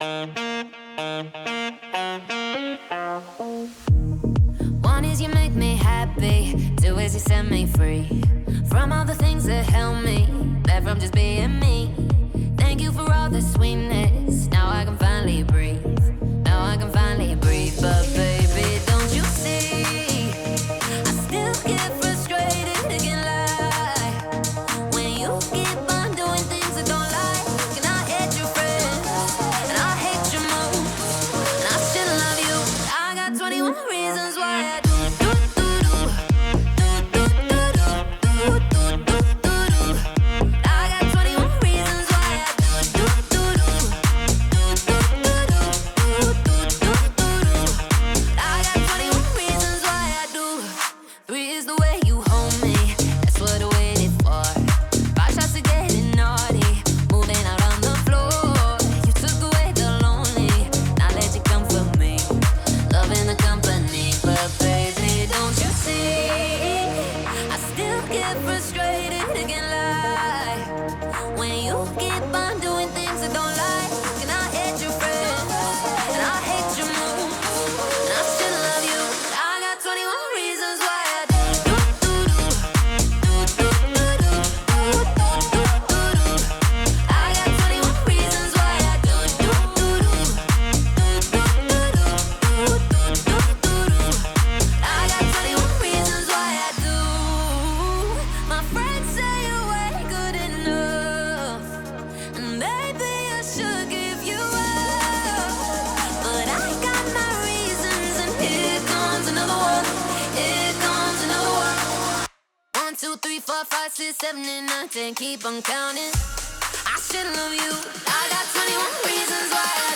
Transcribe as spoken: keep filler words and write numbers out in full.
One is you make me happy, two is you set me free from all the things that held me back from just being me. Thank you for all the sweetness. Now I can finally breathe. Now I can finally breathe. But baby, don't you see? I still get frustrated, can't lie. When you keep on doing things I don't like, and I hate your friends, and I hate your moves, and I still love you. I got twenty-one reasons why I do do do do do do do do do do do do. I got twenty-one reasons why I do do do do do do do do do do do. I got twenty-one reasons why I do. Three is the way you hold me. That's what I waited for. Five shots of getting naughty, moving out on the floor. You took away the lonely. Now let you come for me. Loving the company, but baby, don't you see? I still get frustrated, can't lie. When you keep on doing things I don't like, and I hate your friends, and I hate your moves, and I still love you. I got twenty-one reasons why I do do do do do do do do do do do. I got twenty-one reasons why I do do do do do do do do do do do. I got twenty-one reasons why I do. My friends say you ain't good enough, and maybe I should give you up. But I got my reasons, and here comes another one. Here comes another one. One, two, three, four, five, six, seven, and nine, ten. Keep on counting. I should love you. I got twenty-one reasons why I